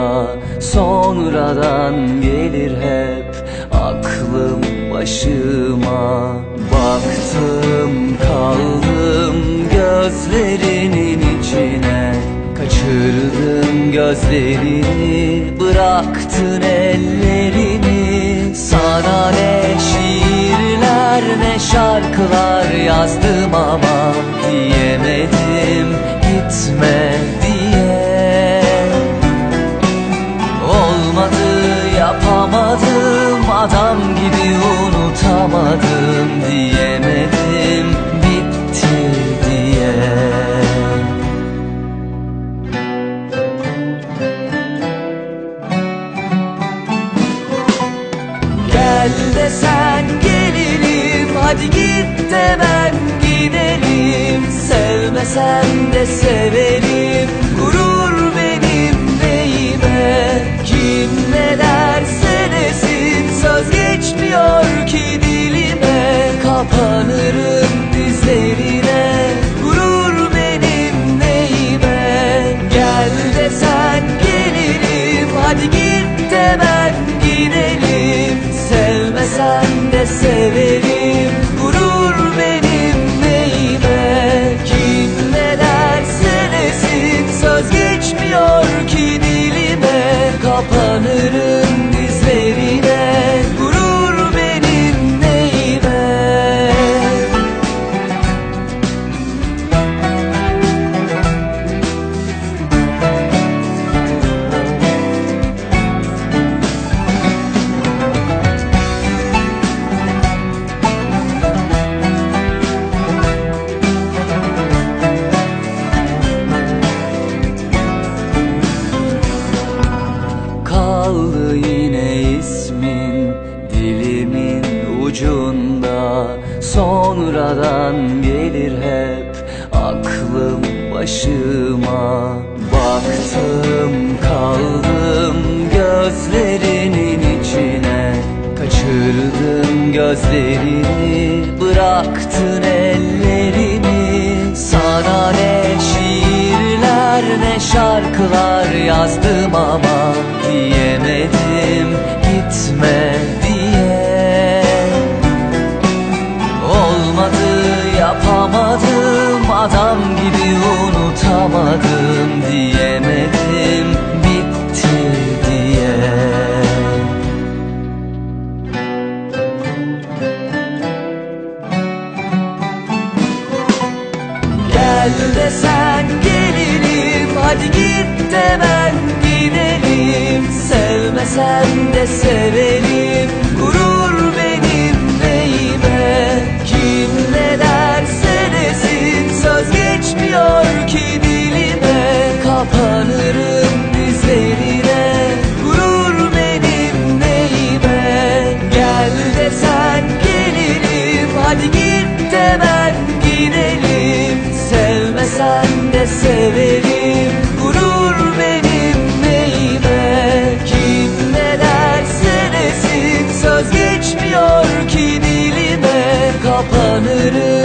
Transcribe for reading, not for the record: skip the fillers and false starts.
sonradan gelir hep aklım başıma. Baktım kaldım gözlerinin içine, kaçırdın gözlerini, bıraktın ellerini. Sana ne şiirler ne şarkılar yazdım ama diyemedim gitme diye. Olmadı, yapamadım, adam gibi unutamadım diyemedim bitti diye. Gel desen gelirim, hadi git de ben giderim. Sevmesem de severim, gurur benim neyime. Kim ne derse desin, söz geçmiyor ki dilime. Kapanırım dizlerine, gurur benim neyime. Gel desen gelirim, hadi git de ben gidelim. Sevmesen de severim, gurur benim neyime. Kim ne derse desin, söz geçmiyor ki dilime. Kapanırım dizlerine, gurur benim neyime. Kaldı yine ismin dilimin ucunda, sonradan gelir hep aklım başıma. Baktım kaldım gözlerinin içine, kaçırdın gözlerini, bıraktın ellerini. Sana ne şiirler ne şarkılar yazdım ama diyemedim gitme diye. Olmadı, yapamadım, adam gibi unutamadım diyemedim bitti diye. Gel desen gelirim, hadi git de ben gidelim. Sevmesem de severim, gurur benim neyime. Kim ne derse desin, söz geçmiyor ki dilime. Kapanırım dizlerine, gurur benim neyime. Gel desen gelirim, hadi git de ben gidelim. Sevmesen de severim, gurur benim neyime. Kim ne derse desin, söz geçmiyor ki dilime. Kapanırım